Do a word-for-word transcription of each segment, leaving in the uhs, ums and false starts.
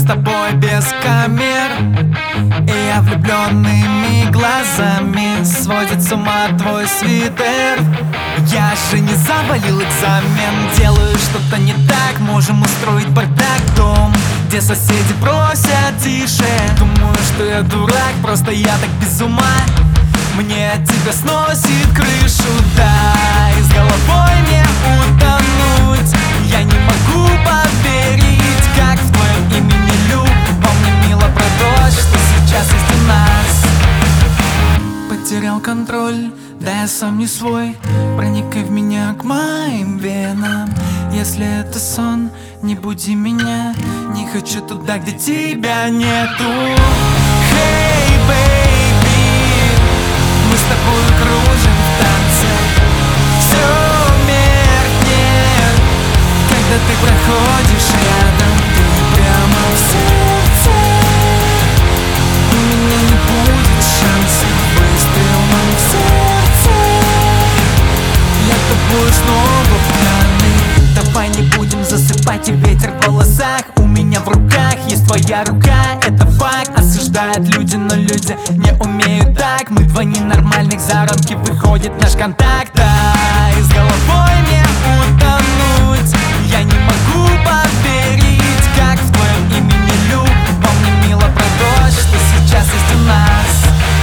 тобой без камер, и я влюбленными глазами сводит с ума твой свитер. Я же не завалил экзамен, делаю что-то не так. Можем устроить бардак, дом, где соседи просят тише. Думаю, что я дурак, просто я так без ума. Мне от тебя сносит крышу, да, и с головой не утонуть. Я не могу поверить, как в твоем имени любовь. Мне мило про то, что сейчас есть у нас. Потерял контроль, да я сам не свой. Проникай в меня к моим венам. Если это сон, не буди меня. Не хочу туда, где тебя нету. Hey, baby, мы с тобой кружим в танце. Все меркнет, когда ты проходишь рядом. Ты прямо в сердце. У меня не будет шансов. Выстрелом в сердце. Я тобой снова пьяный. Давай не будем засыпать, и ветер в волосах. У меня в руках есть твоя рука, это факт. Осуждают люди, но люди не умеют так. Мы два ненормальных, за рамки выходит наш контакт. Да, и с головой не утонуть. Я не могу поверить, как в твоем имени любовь. Мне мило про то, что сейчас есть у нас.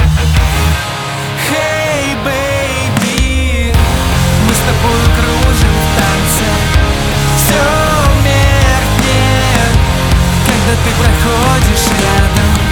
Hey, baby, мы с тобой кружим в танце. Все меркнет, когда ты проходишь рядом.